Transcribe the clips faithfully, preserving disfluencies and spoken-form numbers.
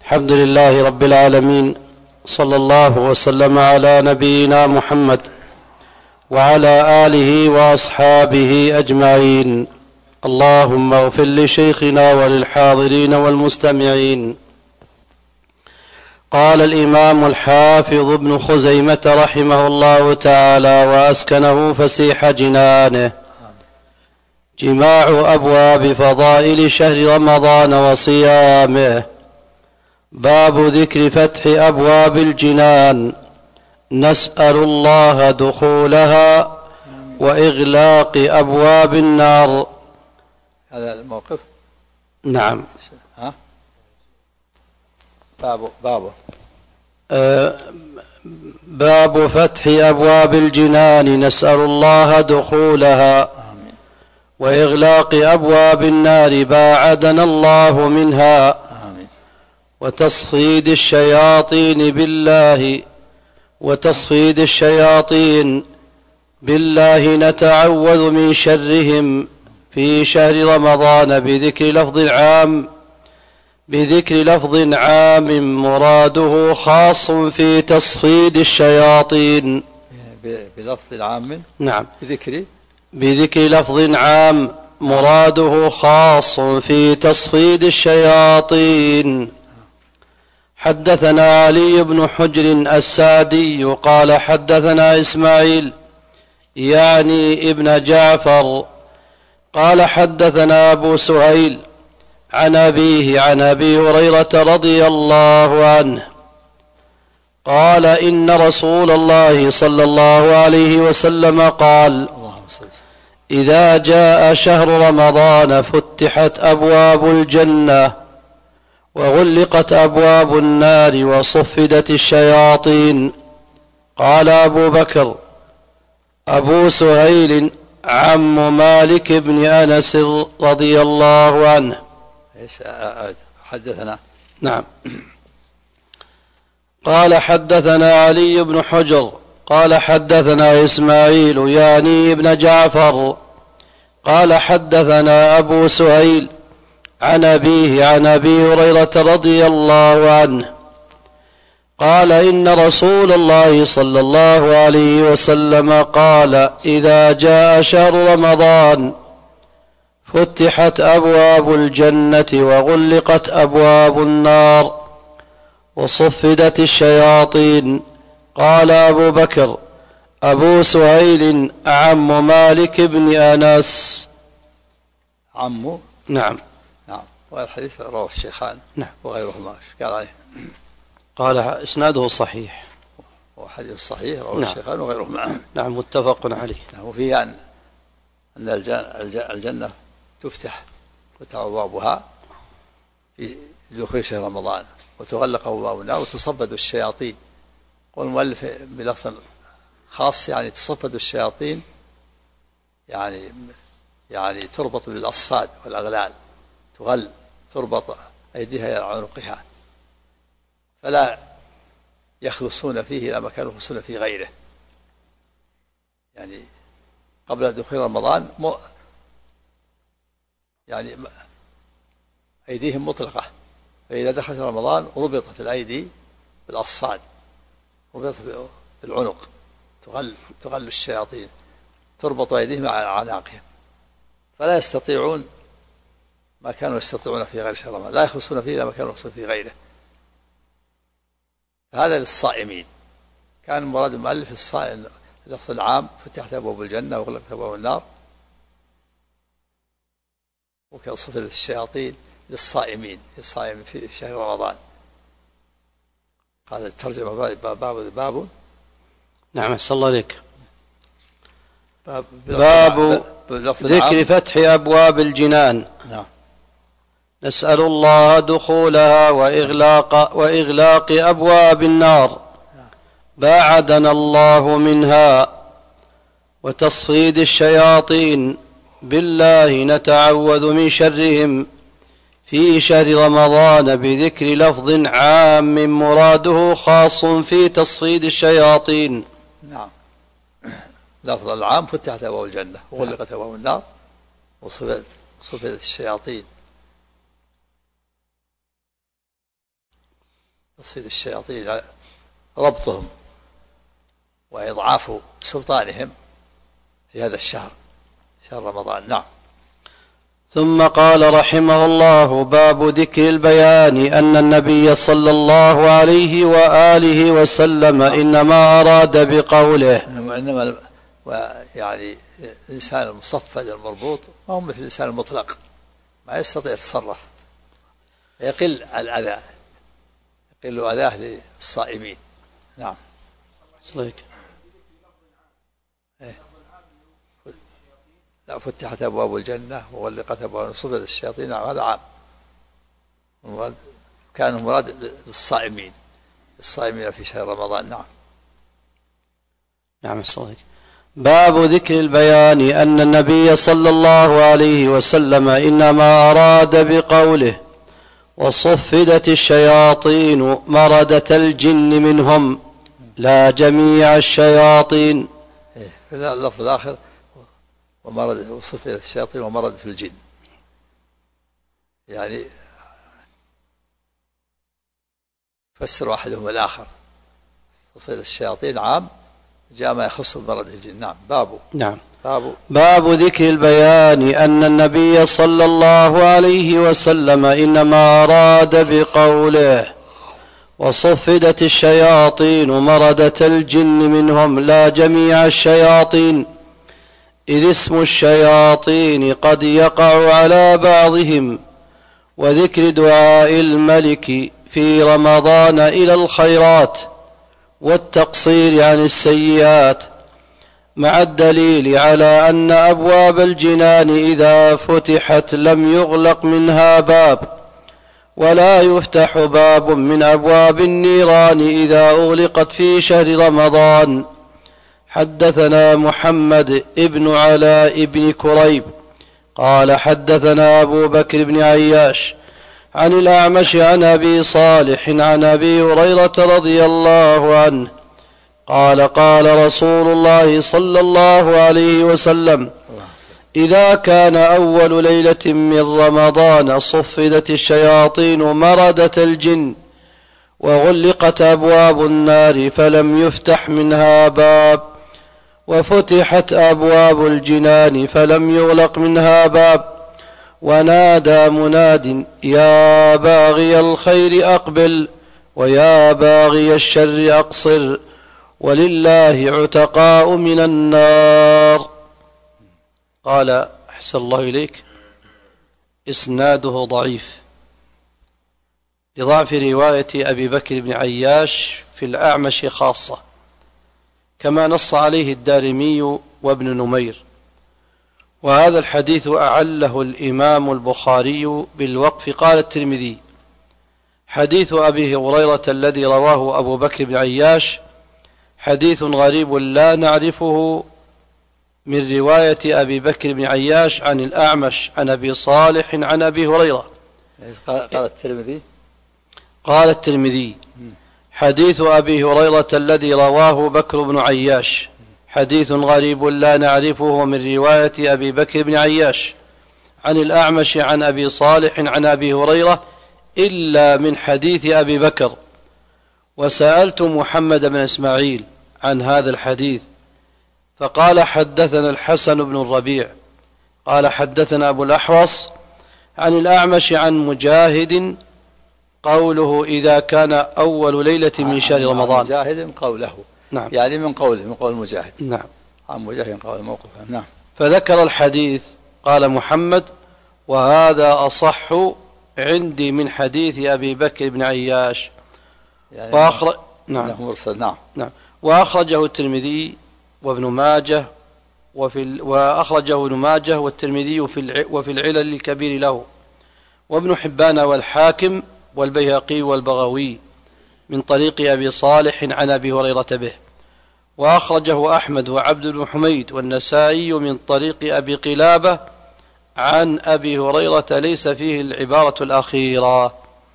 الحمد لله رب العالمين، صلى الله وسلم على نبينا محمد وعلى آله وأصحابه أجمعين. اللهم اغفر لشيخنا وللحاضرين والمستمعين. قال الإمام الحافظ ابن خزيمة رحمه الله تعالى وأسكنه فسيح جنانه: جماع أبواب فضائل شهر رمضان وصيامه. باب ذكر فتح أبواب الجنان، نسأل الله دخولها وإغلاق أبواب النار. هذا الموقف. نعم. ها باب باب أه باب فتح أبواب الجنان، نسأل الله دخولها وإغلاق أبواب النار، باعدنا الله منها. آمين. وتصفيد الشياطين بالله وتصفيد الشياطين بالله نتعوذ من شرهم في شهر رمضان بذكر لفظ عام بذكر لفظ عام مراده خاص في تصفيد الشياطين. بلفظ عام. نعم. بذكر بذكر لفظ عام مراده خاص في تصفيد الشياطين. حدثنا علي بن حجر السعدي قال حدثنا إسماعيل يعني ابن جعفر قال حدثنا أبو سهيل عن أبيه عن أبي هريرة رضي الله عنه قال إن رسول الله صلى الله عليه وسلم قال: إذا جاء شهر رمضان فتحت أبواب الجنة وغلقت أبواب النار وصفدت الشياطين. قال أبو بكر: أبو سهيل عم مالك بن أنس رضي الله عنه. ايش حدثنا؟ نعم. قال حدثنا علي بن حجر قال حدثنا إسماعيل يعني ابن جعفر قال حدثنا أبو سهيل عن أبيه عن أبي هريرة رضي الله عنه قال إن رسول الله صلى الله عليه وسلم قال: إذا جاء شهر رمضان فتحت أبواب الجنة وغلقت أبواب النار وصفدت الشياطين. قال أبو بكر: أبو سهيل عم مالك بن أنس. عمه. نعم. نعم. والحديث رواه الشيخان. نعم. وغيرهما. ايش قال عليه؟ قال إسناده صحيح. وحديث صحيح رواه نعم. الشيخان وغيرهما. نعم، متفق عليه. وفيه أن أن الجنة تفتح وتفتح أبوابها في دخول شهر رمضان وتغلق أبواب النار وتصفد الشياطين. والمؤلف بلفظ خاص يعني تصفد الشياطين، يعني يعني تربط بالأصفاد والأغلال، تغل تربط أيديها إلى عنقها فلا يخلصون فيه إلى ما كانوا يخلصون في غيره. يعني قبل دخول رمضان يعني أيديهم مطلقة، فإذا دخلت رمضان ربطت الأيدي بالأصفاد، ربطت بالعنق، تغل تغل الشياطين، تربط أيديهم على أعناقهم فلا يستطيعون ما كانوا يستطيعون في غير شهر رمضان، لا يخلصون فيه إلا ما كانوا يخلصون في غيره. هذا للصائمين. كان المراد المؤلف الصائم اللفظ العام: فتحت أبواب الجنة وغلقت أبواب النار وكصفدت الشياطين للصائمين، الصائم في شهر رمضان. قال الترجمة باب باب, باب نعم. أحسن الله عليك. باب, باب ذكر فتح أبواب الجنان. نعم. نسأل الله دخولها وإغلاق, وإغلاق أبواب النار، باعدنا الله منها. وتصفيد الشياطين بالله نتعوذ من شرهم في شهر رمضان بذكر لفظ عام مراده خاص في تصفيد الشياطين. نعم. لفظ العام: فتحت أبواب الجنة وغلقت أبواب النار وصفدت الشياطين. تصفيد الشياطين ربطهم وإضعاف سلطانهم في هذا الشهر، شهر رمضان. نعم. ثم قال رحمه الله: باب ذكر البيان أن النبي صلى الله عليه وآله وسلم إنما أراد بقوله، إنما يعني الإنسان المصفد المربوط ما هو مثل الإنسان المطلق، ما يستطيع يتصرف، يقل الأذى، يقل أذاه للصائمين. نعم. صليك. لا، فتحت أبواب الجنة وغلقت أبواب صفد الشياطين. هذا عام، كان مراد للصائمين، الصائمين في شهر رمضان. نعم. نعم. صليك. باب ذكر البيان أن النبي صلى الله عليه وسلم إنما أراد بقوله: وصفدت الشياطين مردة الجن منهم لا جميع الشياطين. في اللفظ الآخر: ومرض وصفدت الشياطين ومردت الجن، يعني فسر أحدهم الآخر. صفدت الشياطين عام، جاء ما يخص بمرض الجن. نعم. باب نعم باب باب ذكر البيان أن النبي صلى الله عليه وسلم إنما أراد بقوله: وصفدت الشياطين مردة الجن منهم لا جميع الشياطين، إذ اسم الشياطين قد يقع على بعضهم، وذكر دعاء الملك في رمضان إلى الخيرات والتقصير عن السيئات، مع الدليل على أن أبواب الجنان إذا فتحت لم يغلق منها باب، ولا يفتح باب من أبواب النيران إذا أغلقت في شهر رمضان. حدثنا محمد ابن علاء ابن كريب قال حدثنا أبو بكر بن عياش عن الأعمش عن أبي صالح عن أبي هريرة رضي الله عنه قال: قال رسول الله صلى الله عليه وسلم: إذا كان أول ليلة من رمضان صفدت الشياطين مردة الجن، وغلقت أبواب النار فلم يفتح منها باب، وفتحت أبواب الجنان فلم يغلق منها باب، ونادى مناد: يا باغي الخير أقبل، ويا باغي الشر أقصر، ولله عتقاء من النار. قال: أحسن الله إليك، إسناده ضعيف لضعف رواية أبي بكر بن عياش في الأعمش خاصة، كما نص عليه الدارمي وابن نمير. وهذا الحديث أعله الإمام البخاري بالوقف. قال الترمذي: حديث أبي هريرة الذي رواه أبو بكر بن عياش حديث غريب لا نعرفه من رواية أبي بكر بن عياش عن الأعمش عن أبي صالح عن أبي هريرة. قال الترمذي قال الترمذي: حديث أبي هريرة الذي رواه بكر بن عياش حديث غريب لا نعرفه من رواية أبي بكر بن عياش عن الأعمش عن أبي صالح عن أبي هريرة إلا من حديث أبي بكر. وسألت محمد بن إسماعيل عن هذا الحديث فقال: حدثنا الحسن بن الربيع قال حدثنا أبو الأحوص عن الأعمش عن مجاهد قوله: إذا كان أول ليلة من شهر رمضان. مجاهد قوله، نعم، يعني من قوله، من قول مجاهد. نعم، عن مجاهد قول موقفه. نعم. فذكر الحديث. قال محمد: وهذا أصح عندي من حديث أبي بكر بن عياش. يعني وأخرج نعم. مرسل. نعم. نعم. وأخرجه الترمذي وابن ماجه وفي ال... وأخرجه ابن ماجه والترمذي في الع... وفي العلل الكبير له، وابن حبان والحاكم والبيهقي والبغوي من طريق أبي صالح عن أبي هريرة به. وأخرجه أحمد وعبد بن حميد والنسائي من طريق أبي قلابة عن أبي هريرة ليس فيه العبارة الأخيرة.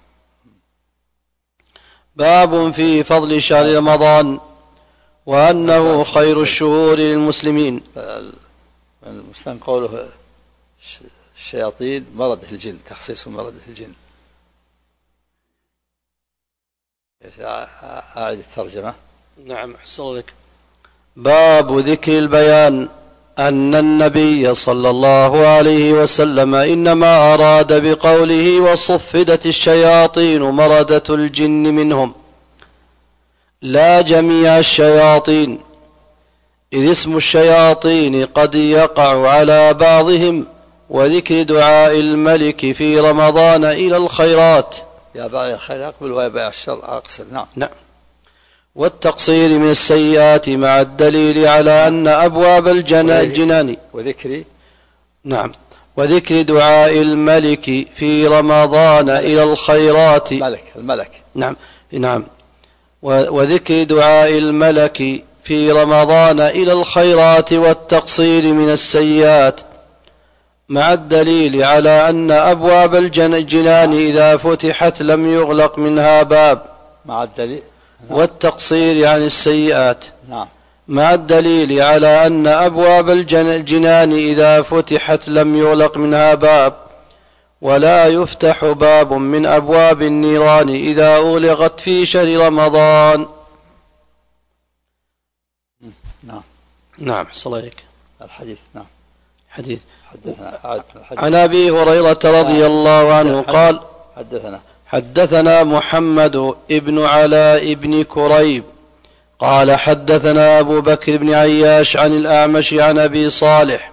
باب في فضل شهر رمضان وأنه خير الشهور للمسلمين. المسلم قوله الشياطين مردة الجن، تخصيص مردة الجن. أعد الترجمة. نعم أحسن لك. باب ذكر البيان أن النبي صلى الله عليه وسلم إنما أراد بقوله وصفدت الشياطين مردة الجن منهم لا جميع الشياطين، إذ اسم الشياطين قد يقع على بعضهم، وذكر دعاء الملك في رمضان إلى الخيرات يا باغي الخير أقبل ويا باغي الشر أقصر. نعم. نعم. والتقصير من السيئات مع الدليل على أن أبواب الجنان وذكر نعم وذكر دعاء الملك في رمضان ملك. إلى الخيرات الملك الملك نعم نعم وذكر دعاء الملك في رمضان إلى الخيرات والتقصير من السيئات مع الدليل على أن أبواب الجنان إذا فتحت لم يغلق منها باب مع الدليل والتقصير عن السيئات نعم. مع الدليل على أن أبواب الجنان إذا فتحت لم يغلق منها باب، ولا يفتح باب من أبواب النيران إذا أغلقت في شهر رمضان. نعم. نعم صلى الله عليك. الحديث. نعم. حديث. حدثنا. عن أبي هريرة رضي الله عنه قال حدثنا حدثنا محمد ابن علاء بن كريب قال حدثنا أبو بكر بن عياش عن الأعمش عن أبي صالح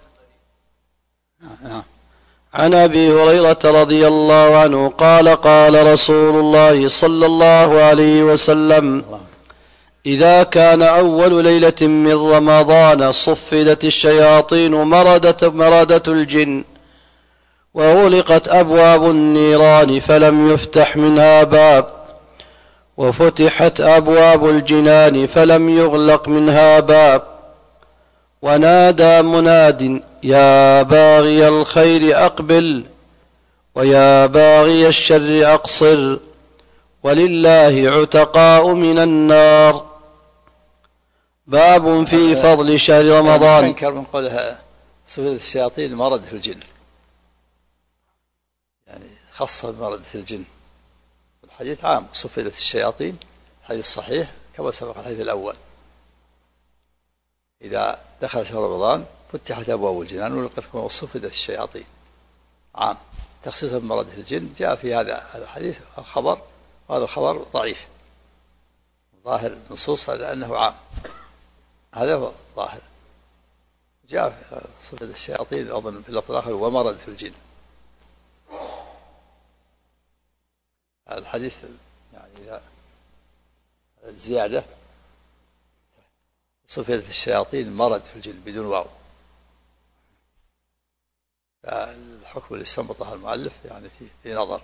عن أبي هريرة رضي الله عنه قال قال رسول الله صلى الله عليه وسلم إذا كان أول ليلة من رمضان صفدت الشياطين مردة مردة الجن وغلقت أبواب النيران فلم يفتح منها باب، وفتحت أبواب الجنان فلم يغلق منها باب، ونادى مناد يا باغي الخير أقبل ويا باغي الشر أقصر ولله عتقاء من النار. باب في فضل شهر رمضان. يستنكر من قولها صفدت الشياطين مرض في الجن، يعني خاصة بمردة الجن. الحديث عام صفدت الشياطين، الحديث صحيح كما سبق الحديث الأول. إذا دخل شهر رمضان فتحت أبواب الجنان ولقد صفدت الشياطين، عام تخصيصا بمردة الجن. جاء في هذا الحديث الخبر، وهذا الخبر ضعيف، ظاهر النصوص على أنه عام، هذا هو ظاهر. جاء صفة الشياطين أظن في اللفظ الآخر ومرض في الجن. الحديث يعني إذا الزيادة صفة الشياطين مرض في الجن بدون واو. الحكم اللي استنبطه المؤلف يعني في في نظر.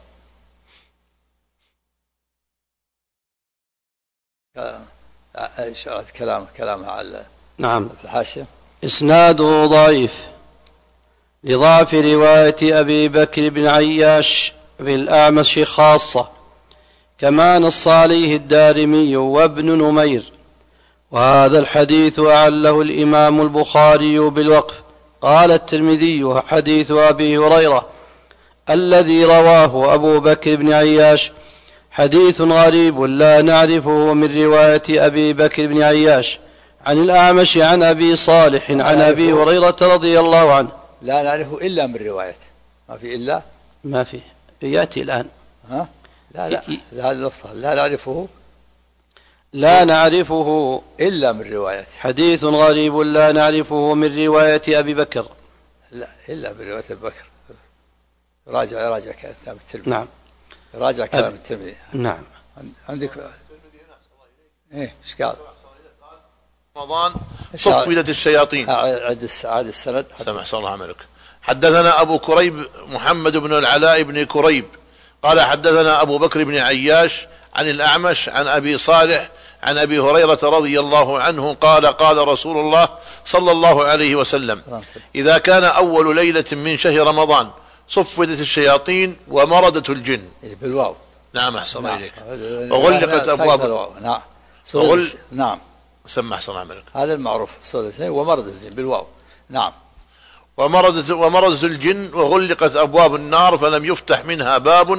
كلام كلامها على نعم في الحاشية إسناده ضعيف لضعف رواية أبي بكر بن عياش في الأعمش خاصة، كما نص عليه الدارمي وابن نمير. وهذا الحديث أعله الإمام البخاري بالوقف. قال الترمذي حديث أبي هريرة الذي رواه أبو بكر بن عياش حديث غريب لا نعرفه من رواية أبي بكر بن عياش عن الأعمش عن أبي صالح عن أبي هريرة رضي الله عنه. لا نعرفه إلا من رواية، ما في إلا، ما في يأتي الآن. ها؟ لا لا لا لا, لا نعرفه لا نعرفه إلا من رواية، حديث غريب لا نعرفه من رواية أبي بكر، لا إلا من رواية أبي بكر. راجع راجع كلام الترمذي. نعم راجع كلام الترمذي. نعم. عندك ايه ايش قال؟ رمضان صفدت الشياطين. عد عد السند. سمح الله عملك. حدثنا أبو كريب محمد بن العلاء بن كريب قال حدثنا أبو بكر بن عياش عن الأعمش عن أبي صالح عن أبي هريرة رضي الله عنه قال قال رسول الله صلى الله عليه وسلم إذا كان أول ليلة من شهر رمضان صفدت الشياطين ومردة الجن. بالواو. نعم أحسن إليك. وغلقت أبواب. نعم. وغل... نعم. سمح صلى عملك. هذا المعروف ومردة الجن بالواو. نعم. ومردة ومردة الجن وغلقت أبواب النار فلم يفتح منها باب،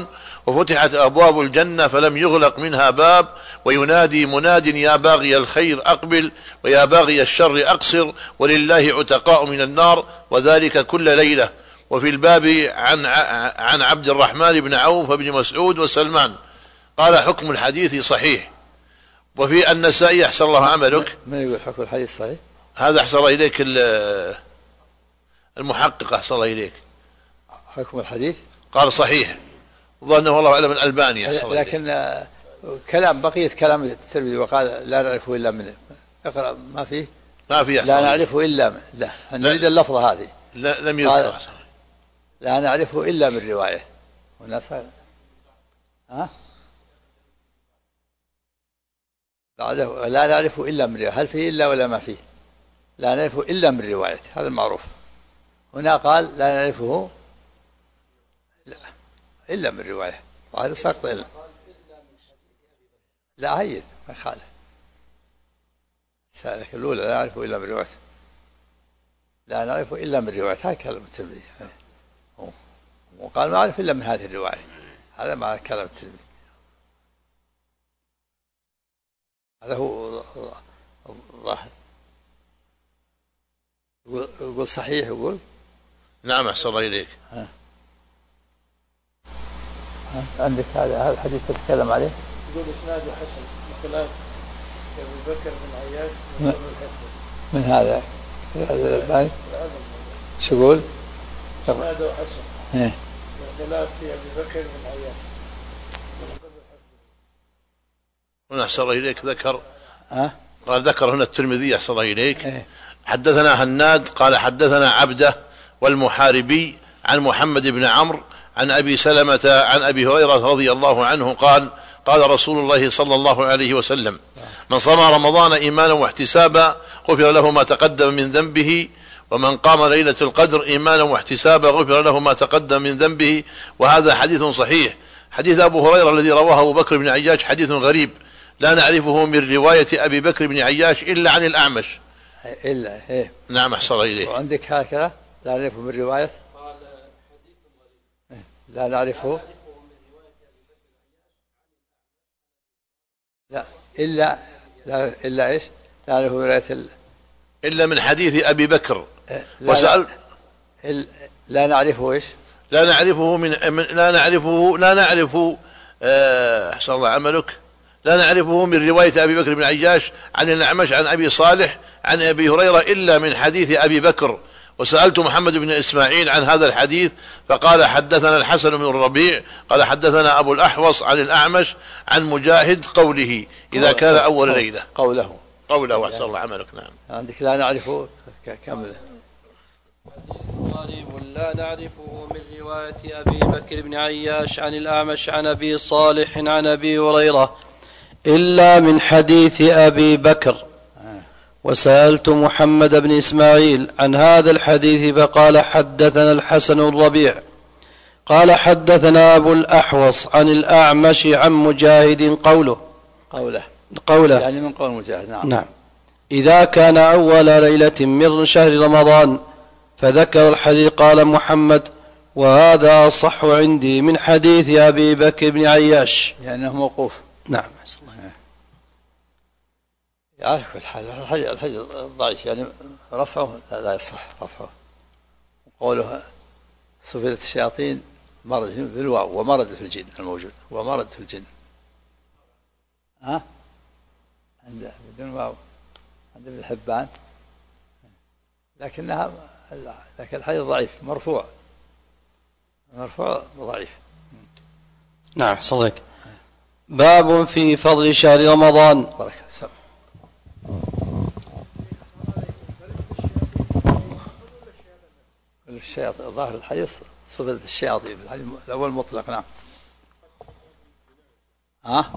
وفتحت أبواب الجنة فلم يغلق منها باب، وينادي مناد يا باغي الخير أقبل ويا باغي الشر أقصر، ولله عتقاء من النار، وذلك كل ليلة. وفي الباب عن عن عبد الرحمن بن عوف بن مسعود وسلمان. قال حكم الحديث صحيح. وفي النسائي أحسن الله عملك. من يقول حكم الحديث صحيح؟ هذا أحسن الله إليك المحقق، أحسن الله إليك. حكم الحديث قال صحيح، ظنه والله أعلم الألباني. لكن آه كلام بقية كلام الترمذي وقال لا نعرفه إلا منه. اقرأ ما فيه ما فيه لا نعرفه إلا من. لا نريد اللفظة هذه. لا لم يذكر. لا نعرفه إلا من رواية. والناس ها بعده لا نعرفه إلا من رواية. هل فيه إلا ولا ما فيه؟ لا نعرفه إلا من رواية، هذا المعروف. هنا قال لا نعرفه لا إلا من رواية، وهذا سقط إلا. لا هيد ما يخالف. سألك الأولى لا نعرفه إلا من رواية، لا نعرفه إلا من رواية، هذا كلام الترمذي. وقال ما أعرف إلا من هذه الرواية، هذا معنى كلام الترمذي. هذا هو الظاهر. يقول صحيح. يقول نعم أحسن الله إليك. ها. ها. عندك هذا هذا الحديث تتكلم عليه. يقول إسناده حسن بخلاف أبي بكر بن عياش من, من هذا هذا الألباني. شو يقول؟ إسناده حسن إيه بخلاف أبي بكر بن عياش. هنا أحسن الله إليك ذكر ها؟ قال ذكر هنا الترمذي أحسن الله إليك. إيه؟ حدثنا هناد قال حدثنا عبده والمحاربي عن محمد بن عمرو عن أبي سلمة عن أبي هريرة رضي الله عنه قال قال رسول الله صلى الله عليه وسلم من صام رمضان إيمانا واحتسابا غفر له ما تقدم من ذنبه، ومن قام ليلة القدر إيمانا واحتسابا غفر له ما تقدم من ذنبه. وهذا حديث صحيح. حديث أبو هريرة الذي رواه أبو بكر بن عياش حديث غريب لا نعرفه من رواية أبي بكر بن عياش إلا عن الأعمش. إلا إيه. نعم أحسن الله إليه. وعندك هكذا لا نعرفه من رواية لا نعرفه لا إلا لا إلا إيش لا نعرفه من رواية ال... إلا من حديث أبي بكر. لا وسأل لا, لا نعرفه إيش لا نعرفه من, من لا نعرفه لا نعرفه أحسن الله عملك لا نعرفه من رواية أبي بكر بن عياش عن الأعمش عن أبي صالح عن أبي هريرة إلا من حديث أبي بكر. وسألت محمد بن إسماعيل عن هذا الحديث فقال حدثنا الحسن بن الربيع قال حدثنا أبو الأحوص عن الأعمش عن مجاهد قوله إذا كان أول ليلة قوله قوله أحسن الله عملك. نعم عندك لا نعرفه كامل. غريب لا نعرفه من رواية أبي بكر بن عياش عن الأعمش عن أبي صالح عن أبي هريرة إلا من حديث أبي بكر. وسألت محمد بن إسماعيل عن هذا الحديث فقال حدثنا الحسن الربيع قال حدثنا أبو الأحوص عن الأعمش عن مجاهد قوله قوله قوله يعني من قول مجاهد. نعم. نعم إذا كان أول ليلة من شهر رمضان فذكر الحديث. قال محمد وهذا أصح عندي من حديث أبي بكر بن عياش لأنه موقوف. نعم على كل حال الحديث ضعيف يعني رفعه لا يصح رفعه. قوله صفلت الشياطين مرض في الواو ومرض في الجن الموجود ومرض في الجن ها عند بدون واو عند ابن حبان لكنها لكن الحديث ضعيف مرفوع مرفوع ضعيف. نعم صدق. باب في فضل شهر رمضان. بركة الشياطين ظاهر الحديث صفة الشياطين الحديث الأول مطلق. نعم ها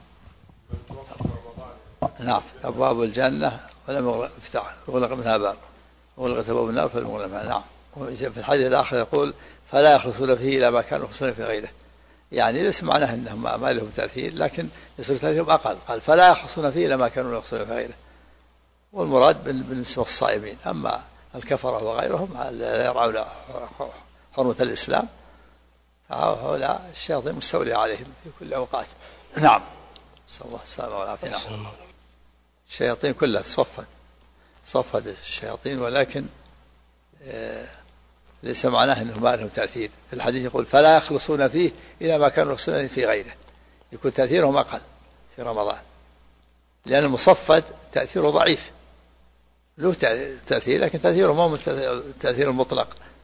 نعم أبواب الجنة ولم يغلق منها باب وغلقت أبواب النار فلم يغلق منها. نعم. في الحديث الآخر يقول فلا يخلصون فيه إلى ما كانوا يخلصون في غيره، يعني ليس معناه أنهم ما لهم تأثير لكن يصير تأثيرهم أقل. قال فلا يخلصون فيه إلى ما كانوا يخلصون في غيره، والمراد بالنسبة للصائمين. أما الكفرة وغيرهم لا يرعون حرمة الإسلام هؤلاء الشياطين مستولي عليهم في كل أوقات. نعم، نسأل الله السلامة والعافية. نعم. الشياطين كلها صفت صفت الشياطين، ولكن آه ليس معناه أنه ما لهم تأثير. في الحديث يقول فلا يخلصون فيه إلى ما كانوا يخلصون في غيره، يكون تأثيرهم أقل في رمضان، لأن المصفد تأثيره ضعيف، له تأثير لكن تأثيره ما هو التأثير المطلق